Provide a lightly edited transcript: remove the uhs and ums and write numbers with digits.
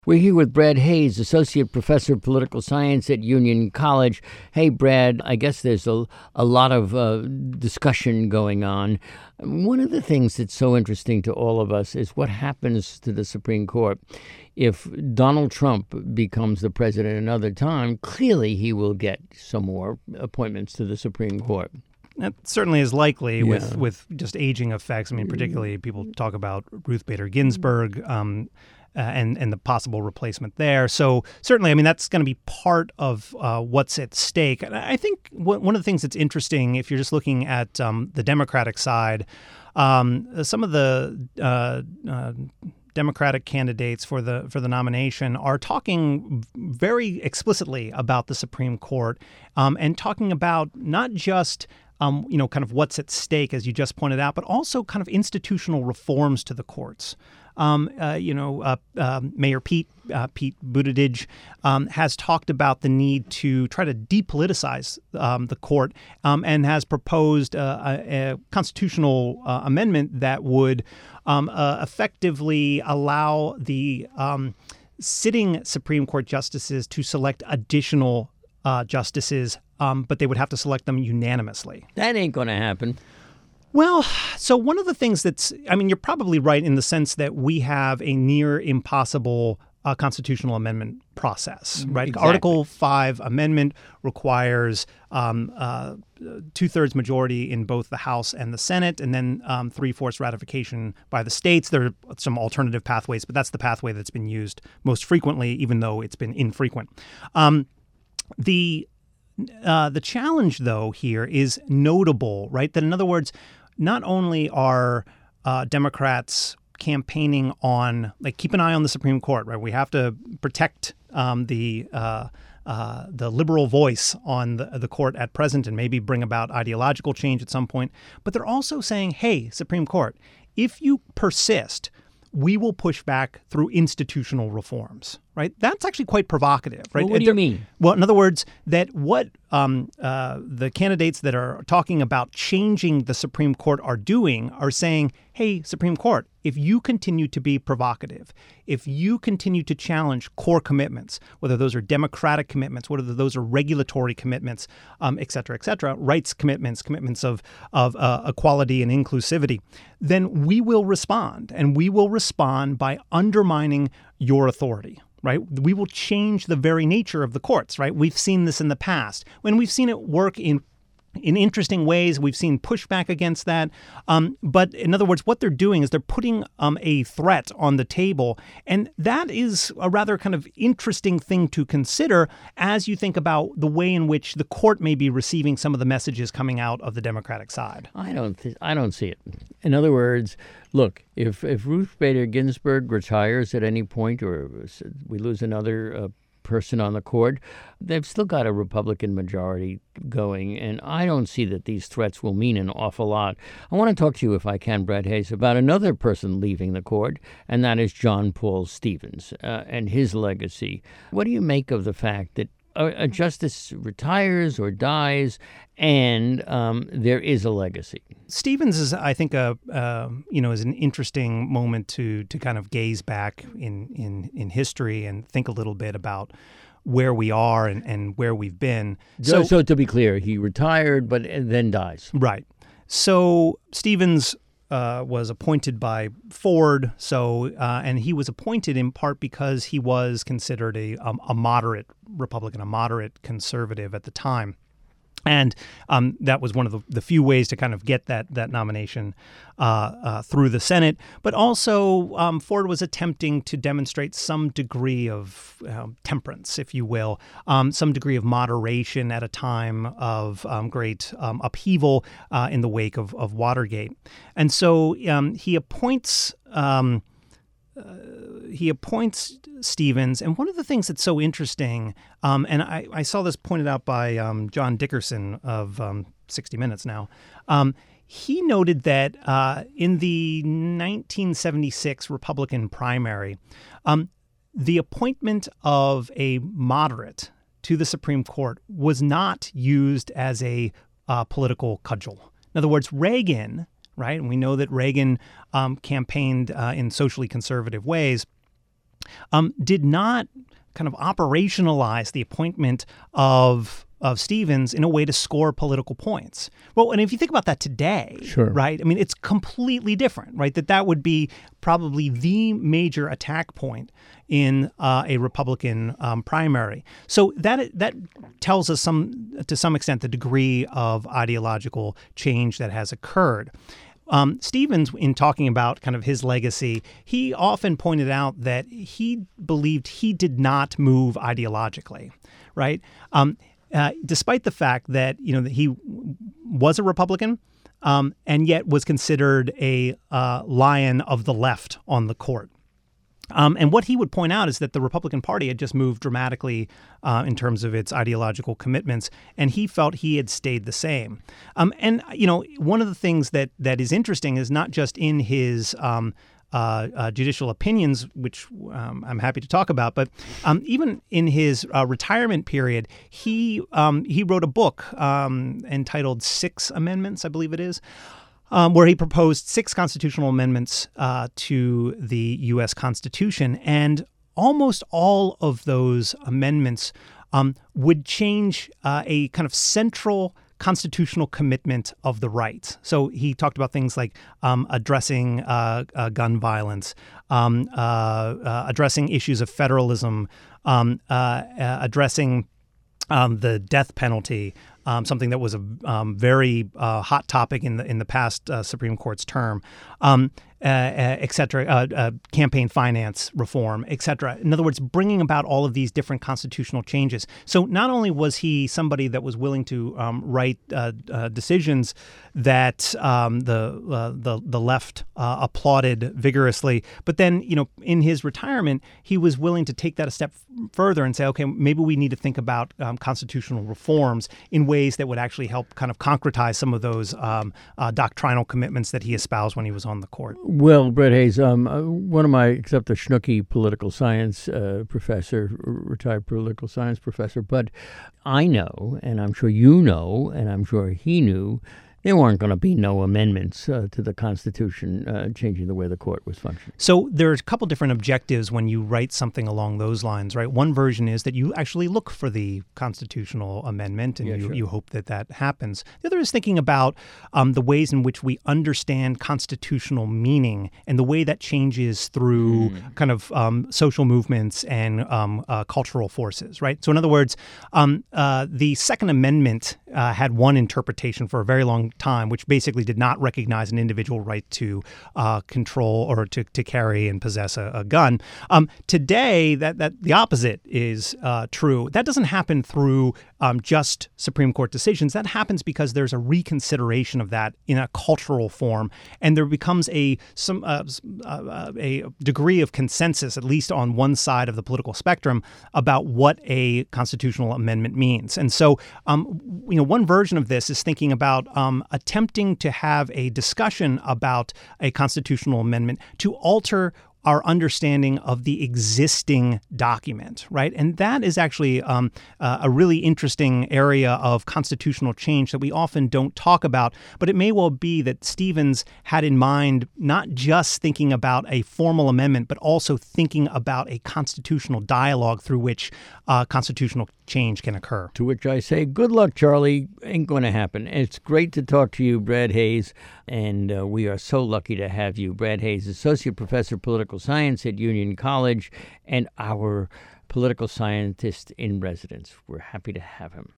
We're here with Brad Hayes, Associate Professor of Political Science at Union College. Hey, Brad, I guess there's a lot of discussion going on. One of the things that's so interesting to all of us is what happens to the Supreme Court. If Donald Trump becomes the president another time, clearly he will get some more appointments to the Supreme Court. That certainly is likely with just aging effects. I mean, particularly people talk about Ruth Bader Ginsburg, and the possible replacement there. So certainly, I mean, that's going to be part of what's at stake. And I think one of the things that's interesting, if you're just looking at the Democratic side, some of the Democratic candidates for the nomination are talking very explicitly about the Supreme Court and talking about not just kind of what's at stake, as you just pointed out, but also kind of institutional reforms to the courts. Mayor Pete Buttigieg has talked about the need to try to depoliticize the court and has proposed a constitutional amendment that would effectively allow the sitting Supreme Court justices to select additional justices, but they would have to select them unanimously. That ain't going to happen. Well, so one of the things you're probably right in the sense that we have a near impossible constitutional amendment process, right? Exactly. Article 5 amendment requires two-thirds majority in both the House and the Senate, and then three-fourths ratification by the states. There are some alternative pathways, but that's the pathway that's been used most frequently, even though it's been infrequent. The challenge, though, here is notable, right? That in other words, not only are Democrats campaigning on, keep an eye on the Supreme Court, right? We have to protect the liberal voice on the court at present and maybe bring about ideological change at some point. But they're also saying, hey, Supreme Court, if you persist, we will push back through institutional reforms, right? That's actually quite provocative, right? Well, what do you mean? Well, in other words, that what the candidates that are talking about changing the Supreme Court are doing are saying, hey, Supreme Court, if you continue to be provocative, if you continue to challenge core commitments, whether those are democratic commitments, whether those are regulatory commitments, et cetera, rights commitments of equality and inclusivity, then we will respond. And we will respond by undermining your authority. Right? We will change the very nature of the courts, right? We've seen this in the past. When we've seen it work in interesting ways, we've seen pushback against that. But in other words, what they're doing is they're putting a threat on the table. And that is a rather kind of interesting thing to consider as you think about the way in which the court may be receiving some of the messages coming out of the Democratic side. I don't see it. In other words, look, if Ruth Bader Ginsburg retires at any point or we lose another person on the court, they've still got a Republican majority going, and I don't see that these threats will mean an awful lot. I want to talk to you, if I can, Brad Hayes, about another person leaving the court, and that is John Paul Stevens and his legacy. What do you make of the fact that a justice retires or dies, and there is a legacy? Stevens is, I think, is an interesting moment to kind of gaze back in history and think a little bit about where we are and where we've been. So to be clear, he retired, but then dies. Right. So Stevens was appointed by Ford. And he was appointed in part because he was considered a moderate Republican, a moderate conservative at the time. And that was one of the few ways to kind of get that nomination through the Senate. But also, Ford was attempting to demonstrate some degree of temperance, if you will, some degree of moderation at a time of great upheaval in the wake of Watergate. And so he appoints Stevens. And one of the things that's so interesting, and I saw this pointed out by John Dickerson of 60 Minutes now, he noted that in the 1976 Republican primary, the appointment of a moderate to the Supreme Court was not used as a political cudgel. In other words, Reagan, right, and we know that Reagan campaigned in socially conservative ways, did not kind of operationalize the appointment of Stevens in a way to score political points. Well, and if you think about that today, Sure. right? I mean, it's completely different, right? That would be probably the major attack point in a Republican primary. So that tells us to some extent, the degree of ideological change that has occurred. Stevens, in talking about kind of his legacy, he often pointed out that he believed he did not move ideologically, right? Despite the fact that that he was a Republican, and yet was considered a lion of the left on the court. And what he would point out is that the Republican Party had just moved dramatically in terms of its ideological commitments, and he felt he had stayed the same. And one of the things that is interesting is not just in his judicial opinions, which I'm happy to talk about, but even in his retirement period, he wrote a book entitled Six Amendments, I believe it is, where he proposed 6 constitutional amendments to the U.S. Constitution. And almost all of those amendments would change a kind of central constitutional commitment of the rights. So he talked about things like addressing gun violence, addressing issues of federalism, addressing the death penalty, something that was a very hot topic in the past Supreme Court's term, et cetera, campaign finance reform, et cetera. In other words, bringing about all of these different constitutional changes. So not only was he somebody that was willing to write decisions that the left applauded vigorously, but then in his retirement, he was willing to take that a step further and say, okay, maybe we need to think about constitutional reforms in ways that would actually help kind of concretize some of those doctrinal commitments that he espoused when he was on the court. Well, Brett Hayes, one of my, except a schnucky political science professor, retired political science professor, but I know, and I'm sure you know, and I'm sure he knew, there weren't going to be no amendments to the Constitution changing the way the court was functioning. So there's a couple different objectives when you write something along those lines, right? One version is that you actually look for the constitutional amendment and you hope that happens. The other is thinking about the ways in which we understand constitutional meaning and the way that changes through kind of social movements and cultural forces, right? So in other words, the Second Amendment had one interpretation for a very long time, which basically did not recognize an individual right to control or to carry and possess a gun. Today, that the opposite is true. That doesn't happen through just Supreme Court decisions. That happens because there's a reconsideration of that in a cultural form, and there becomes a degree of consensus, at least on one side of the political spectrum, about what a constitutional amendment means. And so, one version of this is thinking about attempting to have a discussion about a constitutional amendment to alter our understanding of the existing document, right? And that is actually a really interesting area of constitutional change that we often don't talk about, but it may well be that Stevens had in mind not just thinking about a formal amendment, but also thinking about a constitutional dialogue through which constitutional change can occur. To which I say, good luck, Charlie. Ain't going to happen. It's great to talk to you, Brad Hayes, and we are so lucky to have you. Brad Hayes, Associate Professor of Political Science at Union College and our political scientist in residence. We're happy to have him.